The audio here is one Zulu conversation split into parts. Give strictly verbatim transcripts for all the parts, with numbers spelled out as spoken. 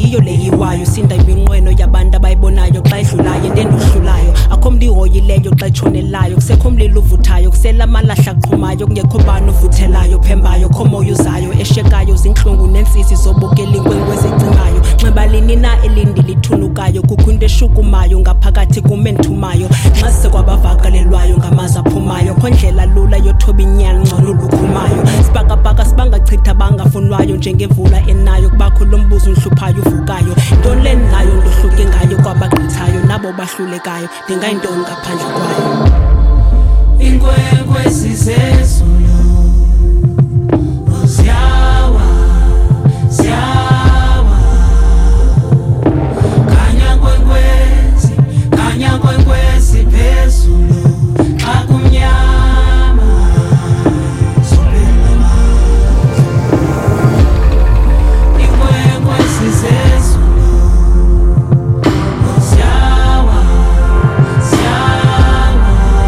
yiyo le iwayo sinda iminqweno yabantu abayibonayo xa idlulayo endohlulayo akho mlihoyileyo xa itshonelayo kusekho umlilo uvuthayo kusela amalahla aqhumayo kungekho bani uvuthelayo phembayo kho moya uzayo eshekayo zinhlungu nensisi zobukela inkwenkwe ezicingayo nxiba lini na elindi lithunukayo kukho into eshukumayo ngaphakathi kumenthumayo nxa sekwabavakalelwayo ngamazi aphumayo kho ndlela lula yothoba inyani ngcono lukhumayo sibhakabhaka sibangachitha bangafunwayo njengemvula enayo kubakho lo mbuzo unhluphayo uvukayo into lenayo ndohluke ngayo kwabagqithayo nabo bahlulekayo ndingayintoni ngaphandle kwayo inkwenkwe sisezulu uziyawa ziyawa khanya nkwenkwezi khanya nkwenkwezi phezulu xa kumnyama zobela inkwenkwe sisezulu uziyawa ziyawa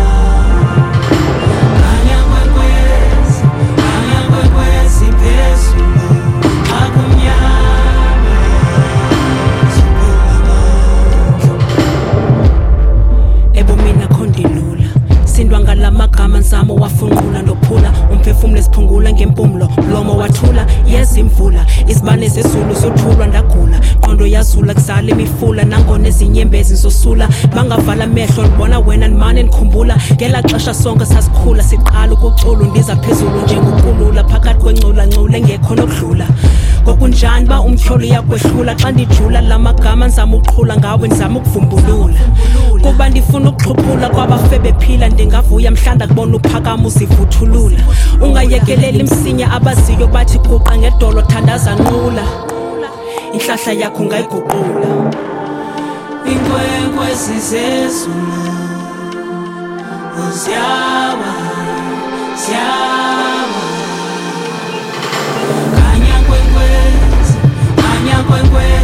khanya nkwenkwezi khanya nkwenkwezi phezulu xa kumnyama ebomina khondilula sindwa ngalamagama nzamo wafunqula ndophula umphefumulo esiphungula ngempumlo mlomo wathula yeza imvula izibane zezulu sothulwa ndagula qondo yazula kuzala imifula nangona ezinyembezi nzosula bangavala amehlo ndibona wena ndimane ndikhumbula ngela xesha sonke sasikhula siqala ukucula ndiza phezulu njengokulula phakathi kwencula ncula engekho nokudlula ngokunjani ba umtyholo yakwehlula xa ndijula lamagama nzama uqhula ngawe ndizama ukuvumbulula kuba ndifuna ukuxhuphula kwabafe bephila ndingavuya mhlanda kubona uphakama uzivuthulula ungayekeleli msinya abaziyo bathi guqa ngedolo thandaza nqula inhlahla yakho ungayiguqula inkwenkwe sisezulu uziyawa ziyawa khanya nkwenkwezi khanya nkwenkwezi